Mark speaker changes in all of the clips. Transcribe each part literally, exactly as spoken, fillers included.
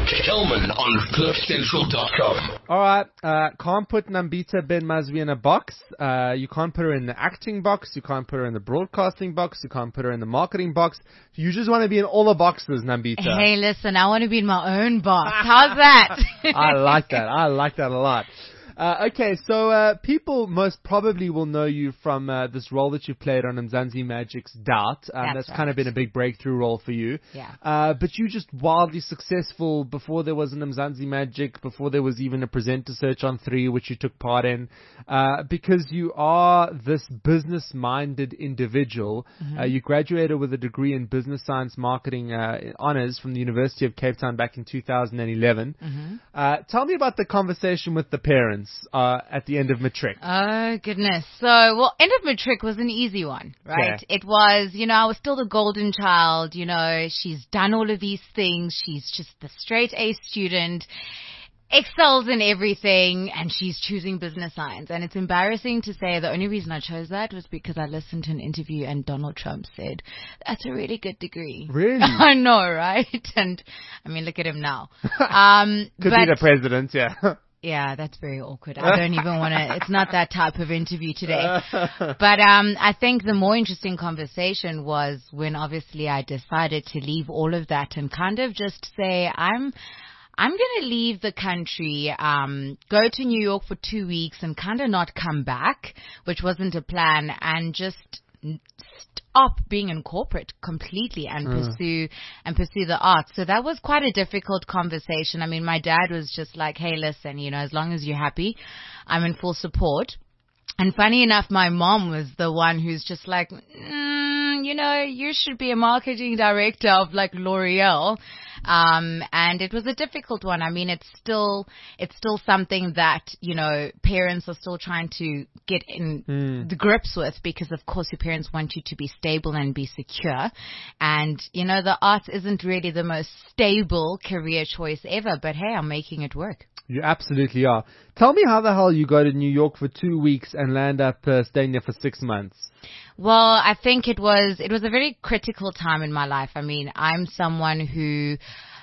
Speaker 1: Kelman on cliff central dot com.
Speaker 2: All right, uh, can't put Nambita Ben Mazvi in a box. Uh, you can't put her in the acting box. You can't put her in the broadcasting box. You can't put her in the marketing box. You just want to be in all the boxes, Nambita.
Speaker 3: Hey, listen, I want to be in my own box. How's that?
Speaker 2: I like that. I like that a lot. Uh, okay, so uh, people most probably will know you from uh, this role that you played on Mzansi Magic's Doubt. Um,
Speaker 3: that's
Speaker 2: that's
Speaker 3: right.
Speaker 2: kind of been a big breakthrough role for you.
Speaker 3: Yeah.
Speaker 2: Uh, but you just wildly successful before there was an Mzansi Magic, before there was even a presenter search on three, which you took part in, uh, because you are this business-minded individual.
Speaker 3: Mm-hmm.
Speaker 2: Uh, you graduated with a degree in business science marketing uh, honors from the University of Cape Town back in two thousand eleven.
Speaker 3: Mm-hmm.
Speaker 2: Uh, tell me about the conversation with the parents uh, at the end of matric.
Speaker 3: Oh, goodness. So, well, end of matric was an easy one, right?
Speaker 2: Yeah.
Speaker 3: It was, you know, I was still the golden child. You know, she's done all of these things. She's just the straight A student, excels in everything, and she's choosing business science. And it's embarrassing to say the only reason I chose that was because I listened to an interview and Donald Trump said, that's a really good degree.
Speaker 2: Really?
Speaker 3: I know, right? And, I mean, look at him now. Um,
Speaker 2: Could
Speaker 3: but,
Speaker 2: be the president, yeah.
Speaker 3: Yeah, that's very awkward. I don't even want to, it's not that type of interview today. But um, I think the more interesting conversation was when obviously I decided to leave all of that and kind of just say, I'm, I'm going to leave the country, um, go to New York for two weeks and kind of not come back, which wasn't a plan, and just stop being in corporate completely and
Speaker 2: Mm.
Speaker 3: pursue and pursue the arts. So that was quite a difficult conversation. I mean, my dad was just like, hey, listen, you know, as long as you're happy, I'm in full support. And funny enough, my mom was the one who's just like, mm, you know, you should be a marketing director of like L'Oreal. Um, and it was a difficult one. I mean, it's still, it's still something that, you know, parents are still trying to get in
Speaker 2: Mm.
Speaker 3: the grips with, because of course your parents want you to be stable and be secure. And, you know, the arts isn't really the most stable career choice ever, but hey, I'm making it work.
Speaker 2: You absolutely are. Tell me how the hell you go to New York for two weeks and land up uh, staying there for six months.
Speaker 3: Well, I think it was it was a very critical time in my life. I mean, I'm someone who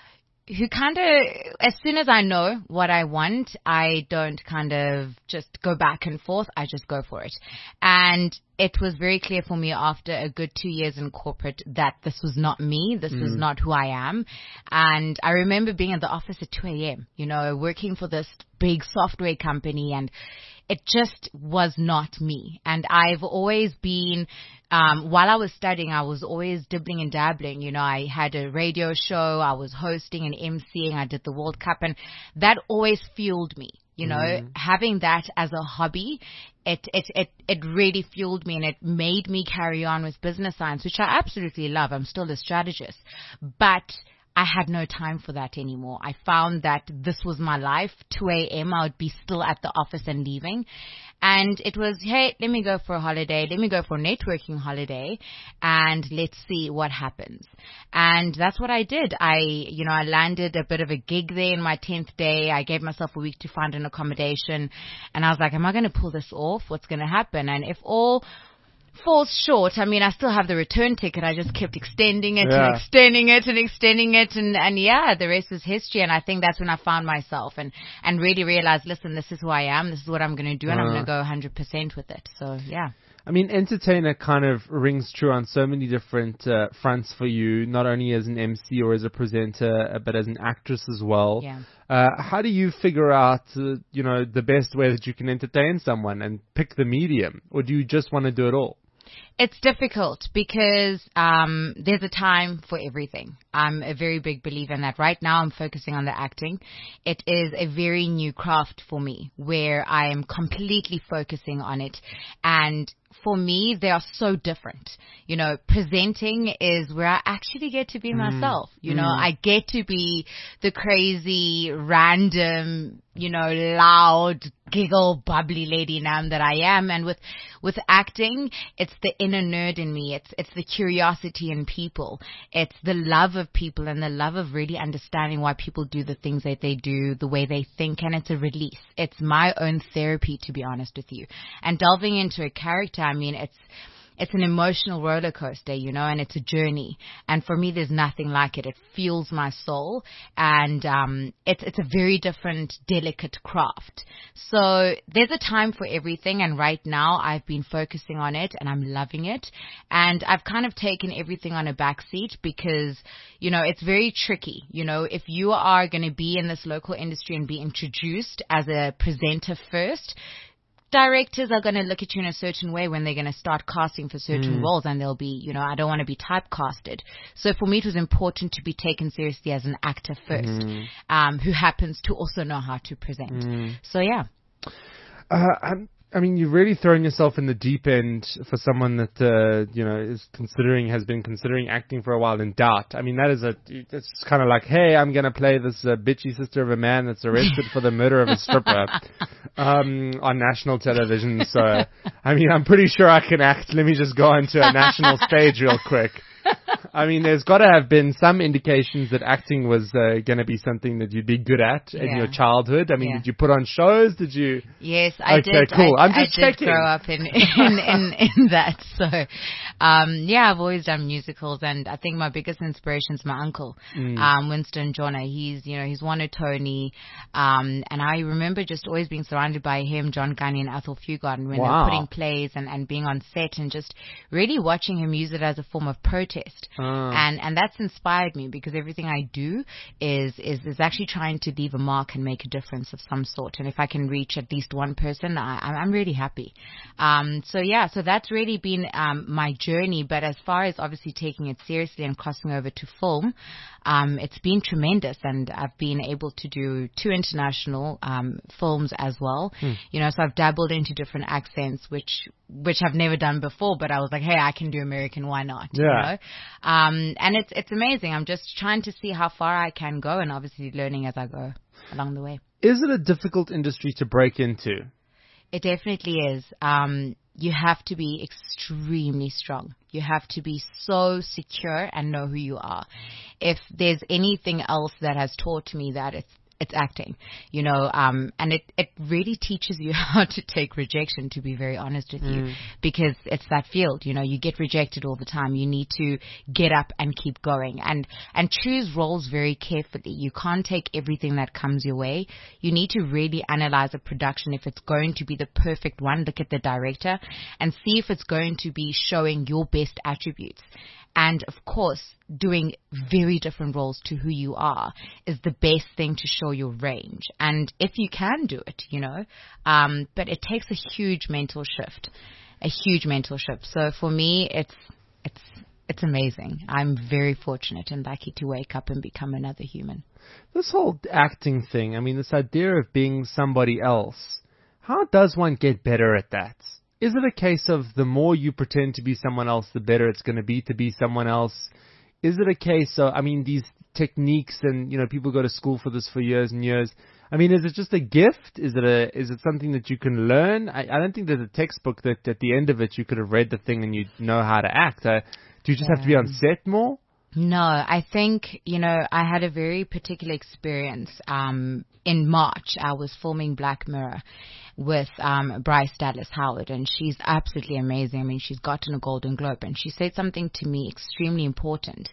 Speaker 3: who kind of, as soon as I know what I want, I don't kind of just go back and forth. I just go for it. And it was very clear for me after a good two years in corporate that this was not me. This mm. was not who I am. And I remember being in the office at two a.m., you know, working for this big software company, and it just was not me. And I've always been, um, while I was studying, I was always dibbling and dabbling. You know, I had a radio show, I was hosting and emceeing, I did the World Cup, and that always fueled me. You know, mm. having that as a hobby, it, it, it, it really fueled me, and it made me carry on with business science, which I absolutely love. I'm still a strategist, but I had no time for that anymore. I found that this was my life. two a.m. I would be still at the office and leaving. And it was, hey, let me go for a holiday. Let me go for a networking holiday, and let's see what happens. And that's what I did. I, you know, I landed a bit of a gig there in my tenth day. I gave myself a week to find an accommodation. And I was like, am I going to pull this off? What's going to happen? And if all falls short, I mean, I still have the return ticket. I just kept extending it
Speaker 2: yeah.
Speaker 3: and extending it and extending it. And, and yeah, the rest was history. And I think that's when I found myself and, and really realized, listen, this is who I am. This is what I'm going to do. And uh, I'm going to go one hundred percent with it. So, yeah.
Speaker 2: I mean, entertainer kind of rings true on so many different uh, fronts for you, not only as an M C or as a presenter, but as an actress as well.
Speaker 3: Yeah.
Speaker 2: Uh, how do you figure out, uh, you know, the best way that you can entertain someone and pick the medium? Or do you just want to do it all?
Speaker 3: It's difficult because um, there's a time for everything. I'm a very big believer in that. Right now, I'm focusing on the acting. It is a very new craft for me where I am completely focusing on it. And for me, they are so different. You know, presenting is where I actually get to be mm. myself. You mm. know, I get to be the crazy, random, you know, loud, giggle, bubbly lady Nam that I am. And with, with acting, it's the inner nerd in me. It's, it's the curiosity in people. It's the love of people and the love of really understanding why people do the things that they do, the way they think. And it's a release. It's my own therapy, to be honest with you. And delving into a character, I mean, it's, it's an emotional roller coaster, you know, and it's a journey. And for me, there's nothing like it. It fuels my soul, and um, it's it's a very different, delicate craft. So there's a time for everything, and right now I've been focusing on it, and I'm loving it. And I've kind of taken everything on a back seat because, you know, it's very tricky. You know, if you are going to be in this local industry and be introduced as a presenter first, directors are going to look at you in a certain way when they're going to start casting for certain mm. roles, and they'll be, you know, I don't want to be typecasted. So for me, it was important to be taken seriously as an actor first, mm. um, who happens to also know how to present. Mm. So, yeah.
Speaker 2: Uh, I'm, I mean, you've really thrown yourself in the deep end for someone that, uh, you know, is considering, has been considering acting for a while in doubt. I mean, that is a, it's kind of like, hey, I'm going to play this uh, bitchy sister of a man that's arrested for the murder of a stripper um, on national television. So, I mean, I'm pretty sure I can act. Let me just go onto a national stage real quick. I mean, there's got to have been some indications that acting was uh, going to be something that you'd be good at in yeah. your childhood. I mean, yeah. did you put on shows? Did you?
Speaker 3: Yes, I
Speaker 2: okay,
Speaker 3: did.
Speaker 2: Cool.
Speaker 3: I,
Speaker 2: I'm just
Speaker 3: I
Speaker 2: checking.
Speaker 3: did grow up in in, in in that. So, um, yeah, I've always done musicals, and I think my biggest inspiration is my uncle, mm. um, Winston Jona. He's, you know, he's won a Tony, um, and I remember just always being surrounded by him, John Gunny, and Athol Fugard when
Speaker 2: wow.
Speaker 3: they were putting plays and and being on set, and just really watching him use it as a form of protest. Uh. And and that's inspired me, because everything I do is, is is actually trying to leave a mark and make a difference of some sort. And if I can reach at least one person, I, I'm really happy. Um, so yeah, so that's really been um, my journey. But as far as obviously taking it seriously and crossing over to film, um, it's been tremendous, and I've been able to do two international um, films as well. Hmm. You know, so I've dabbled into different accents, which which I've never done before. But I was like, hey, I can do American, why not?
Speaker 2: Yeah.
Speaker 3: You know? Um, and it's it's amazing. I'm just trying to see how far I can go, and obviously learning as I go along the way.
Speaker 2: Is it a difficult industry to break into?
Speaker 3: It definitely is. Um, you have to be extremely strong. You have to be so secure and know who you are. If there's anything else that has taught me that, it's it's acting, you know, um, and it, it really teaches you how to take rejection, to be very honest with mm. you, because it's that field, you know, you get rejected all the time. You need to get up and keep going, and, and choose roles very carefully. You can't take everything that comes your way. You need to really analyze a production if it's going to be the perfect one. Look at the director and see if it's going to be showing your best attributes. And, of course, doing very different roles to who you are is the best thing to show your range. And if you can do it, you know, um, but it takes a huge mental shift, a huge mental shift. So for me, it's it's it's amazing. I'm very fortunate and lucky to wake up and become another human.
Speaker 2: This whole acting thing, I mean, this idea of being somebody else, how does one get better at that? Is it a case of the more you pretend to be someone else, the better it's going to be to be someone else? Is it a case of, I mean, these techniques and, you know, people go to school for this for years and years. I mean, is it just a gift? Is it a, is it something that you can learn? I, I don't think there's a textbook that at the end of it you could have read the thing and you'd know how to act. Uh, do you just yeah. have to be on set more?
Speaker 3: No, I think, you know, I had a very particular experience. Um, in March, I was filming Black Mirror with um, Bryce Dallas Howard, and she's absolutely amazing. I mean, she's gotten a Golden Globe, and she said something to me extremely important.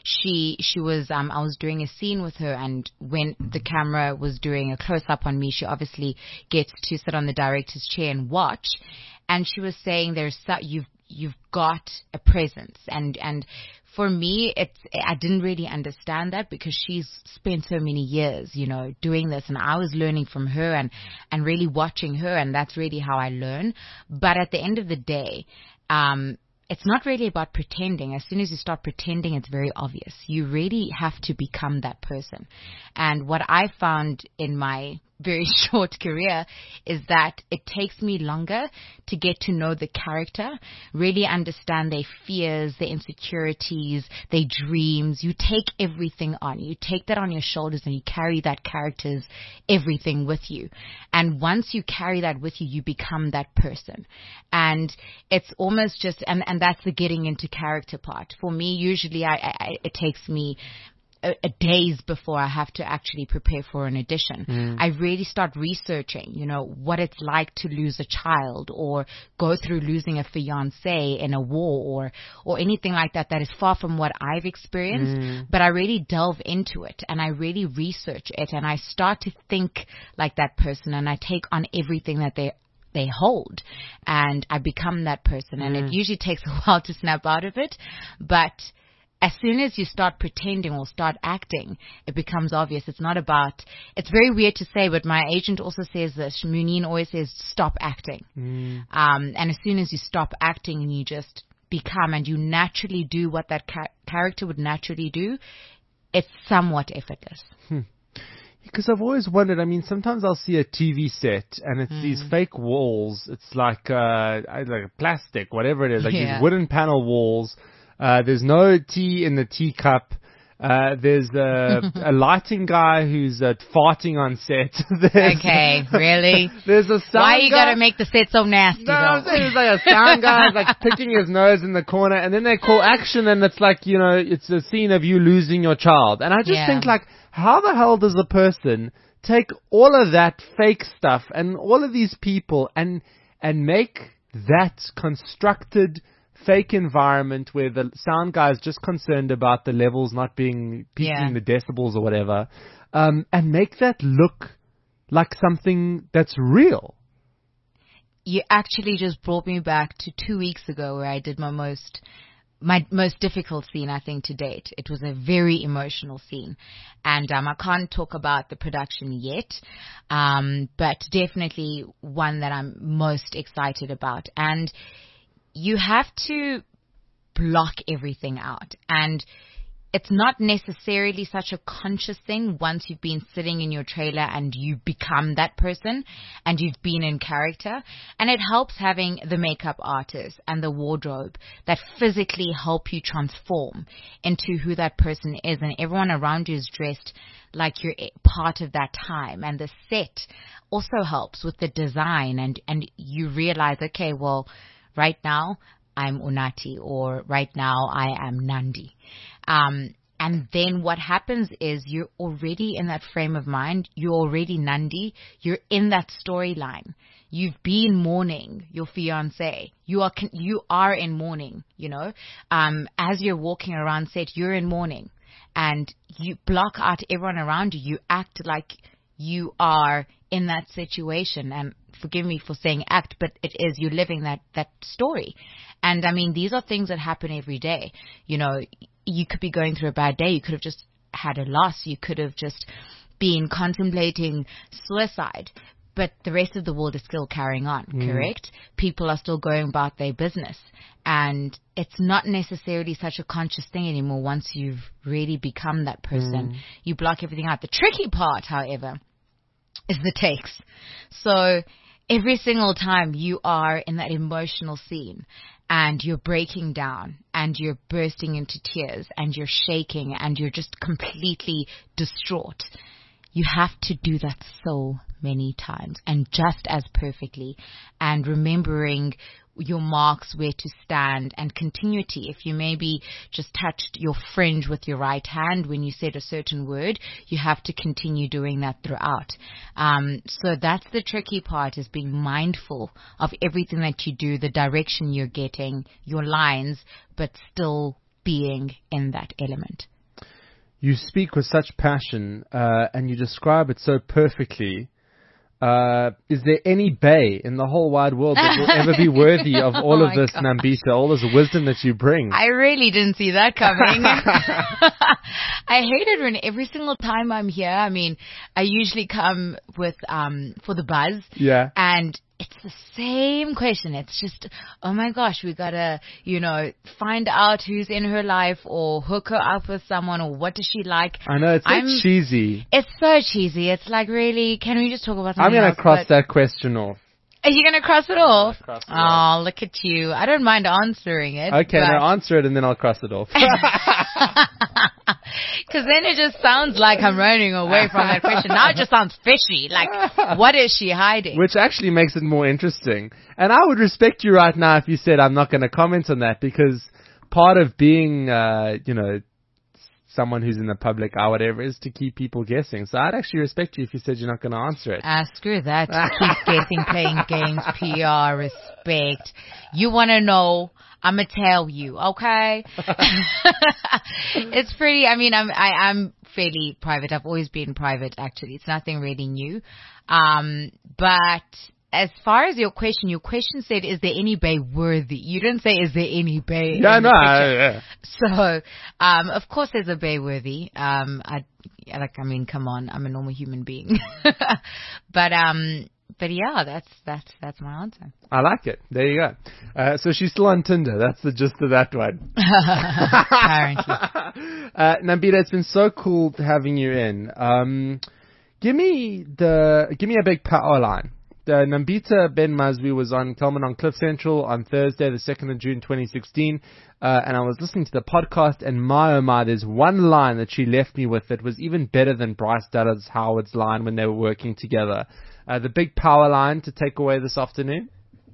Speaker 3: She she was, um, I was doing a scene with her, and when the camera was doing a close-up on me, she obviously gets to sit on the director's chair and watch, and she was saying, "There's so, you've you've got a presence," and and. For me, it's, I didn't really understand that because she's spent so many years, you know, doing this, and I was learning from her and, and really watching her, and that's really how I learn. But at the end of the day, um, it's not really about pretending. As soon as you start pretending, it's very obvious. You really have to become that person. And what I found in my very short career is that it takes me longer to get to know the character, really understand their fears, their insecurities, their dreams. You take everything on. You take that on your shoulders and you carry that character's everything with you. And once you carry that with you, you become that person. And it's almost just, and, and that's the getting into character part. For me, usually I, I, it takes me a, a days before I have to actually prepare for an audition. Mm. I really start researching, you know, what it's like to lose a child or go through losing a fiancé in a war or, or anything like that that is far from what I've experienced. Mm. But I really delve into it and I really research it and I start to think like that person and I take on everything that they they hold and I become that person. And mm. it usually takes a while to snap out of it, but as soon as you start pretending or start acting, it becomes obvious. It's not about, it's very weird to say, but my agent also says this. Muneen always says, stop acting. Mm. Um, and as soon as you stop acting and you just become and you naturally do what that ca- character would naturally do, it's somewhat effortless.
Speaker 2: Hmm. Because I've always wondered, I mean, sometimes I'll see a T V set and it's mm. these fake walls. It's like, uh, like plastic, whatever it is, like yeah. these wooden panel walls. Uh, there's no tea in the teacup. Uh, there's a, a lighting guy who's uh, farting on set.
Speaker 3: Okay, really?
Speaker 2: There's a sound
Speaker 3: Why you
Speaker 2: guy.
Speaker 3: gotta make the set so nasty?
Speaker 2: No, I'm saying there's like a sound guy like picking his nose in the corner, and then they call action, and it's like, you know, it's a scene of you losing your child. And I just
Speaker 3: yeah.
Speaker 2: think like, how the hell does a person take all of that fake stuff and all of these people and and make that constructed fake environment where the sound guy is just concerned about the levels not being peaking
Speaker 3: yeah.
Speaker 2: the decibels or whatever, um, and make that look like something that's real?
Speaker 3: You actually just brought me back to two weeks ago where I did my most my most difficult scene, I think, to date. It was a very emotional scene. And um, I can't talk about the production yet, um, but definitely one that I'm most excited about. And you have to block everything out. And it's not necessarily such a conscious thing once you've been sitting in your trailer and you become that person and you've been in character. And it helps having the makeup artist and the wardrobe that physically help you transform into who that person is. And everyone around you is dressed like you're part of that time. And the set also helps with the design. And, and you realize, okay, well, right now I'm Unathi, or right now I am Nandi. Um, and then what happens is you're already in that frame of mind. You're already Nandi. You're in that storyline. You've been mourning your fiancé. You are, you are in mourning, you know. Um, as you're walking around set, you're in mourning. And you block out everyone around you. You act like you are in that situation. And forgive me for saying act, but it is, you're living that, that story. And I mean, these are things that happen every day. You know, you could be going through a bad day. You could have just had a loss. You could have just been contemplating suicide. But the rest of the world is still carrying on, mm. correct? People are still going about their business. And it's not necessarily such a conscious thing anymore once you've really become that person. Mm. You block everything out. The tricky part, however, is the takes. So every single time you are in that emotional scene and you're breaking down and you're bursting into tears and you're shaking and you're just completely distraught, you have to do that so many times and just as perfectly, and remembering your marks, where to stand, and continuity. If you maybe just touched your fringe with your right hand when you said a certain word, you have to continue doing that throughout. Um, so that's the tricky part, is being mindful of everything that you do, the direction you're getting, your lines, but still being in that element.
Speaker 2: You speak with such passion, uh, and you describe it so perfectly. Uh, is there any bay in the whole wide world that will ever be worthy of all
Speaker 3: oh
Speaker 2: of this, God. Nambisa, all this wisdom that you bring?
Speaker 3: I really didn't see that coming. I hate it when every single time I'm here, I mean, I usually come with, um, for the buzz.
Speaker 2: Yeah.
Speaker 3: And it's the same question. It's just, oh my gosh, we gotta, you know, find out who's in her life or hook her up with someone, or what does she like.
Speaker 2: I know, it's so
Speaker 3: I'm,
Speaker 2: cheesy.
Speaker 3: It's so cheesy. It's like, really, can we just talk about something
Speaker 2: I'm gonna
Speaker 3: else?
Speaker 2: cross
Speaker 3: But
Speaker 2: that question off.
Speaker 3: Are you gonna cross it off?
Speaker 2: Cross it
Speaker 3: oh,
Speaker 2: off.
Speaker 3: Look at you. I don't mind answering it.
Speaker 2: Okay,
Speaker 3: but...
Speaker 2: now answer it and then I'll cross it off.
Speaker 3: Because then it just sounds like I'm running away from that question. Now it just sounds fishy. Like, what is she hiding?
Speaker 2: Which actually makes it more interesting. And I would respect you right now if you said I'm not going to comment on that, because part of being, uh, you know, someone who's in the public eye, whatever, is to keep people guessing. So I'd actually respect you if you said you're not going to answer it.
Speaker 3: Ah, screw that. Keep guessing, playing games, P R, respect. You want to know, I'm going to tell you, okay? It's pretty, I mean, I'm, I, I'm fairly private. I've always been private, actually. It's nothing really new. Um, but as far as your question, your question said, is there any bay worthy? You didn't say, is there any bay?
Speaker 2: Yeah, no, I, yeah.
Speaker 3: So, um, of course there's a bay worthy. Um, I, like, I mean, come on, I'm a normal human being. but, um, but yeah, that's, that's, that's my answer.
Speaker 2: I like it. There you go. Uh, so she's still on Tinder. That's the gist of that one.
Speaker 3: Apparently.
Speaker 2: uh, Nambita, it's been so cool having you in. Um, give me the, give me a big power line. Uh, Nambita Ben Mazwi was on Kelman on Cliff Central on Thursday, the second of June, twenty sixteen. Uh, and I was listening to the podcast, and my oh my, there's one line that she left me with that was even better than Bryce Dallas Howard's line when they were working together. Uh, the big power line to take away this afternoon.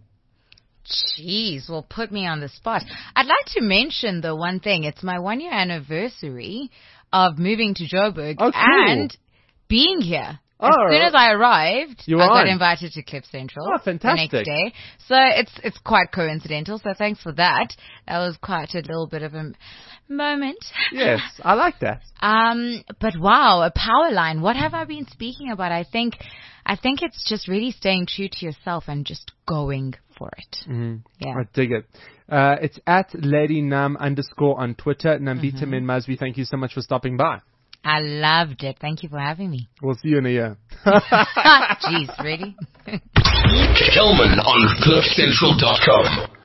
Speaker 3: Jeez, well, put me on the spot. I'd like to mention the one thing. It's my one year anniversary of moving to Joburg
Speaker 2: oh, cool.
Speaker 3: and being here.
Speaker 2: Oh,
Speaker 3: as soon as I arrived,
Speaker 2: you
Speaker 3: I got
Speaker 2: on.
Speaker 3: invited to Cliff Central
Speaker 2: Oh, fantastic.
Speaker 3: the next day. So it's it's quite coincidental. So thanks for that. That was quite a little bit of a moment.
Speaker 2: Yes, I like that.
Speaker 3: Um, but wow, a power line. What have I been speaking about? I think, I think it's just really staying true to yourself and just going for it.
Speaker 2: Mm-hmm.
Speaker 3: Yeah.
Speaker 2: I dig it. Uh, it's at Lady Nam underscore on Twitter. Nambita
Speaker 3: Mm-hmm.
Speaker 2: Mazwi, thank you so much for stopping by.
Speaker 3: I loved it. Thank you for having me.
Speaker 2: We'll see you in a year.
Speaker 3: Jeez, ready?
Speaker 1: Kelman on cliff central dot com.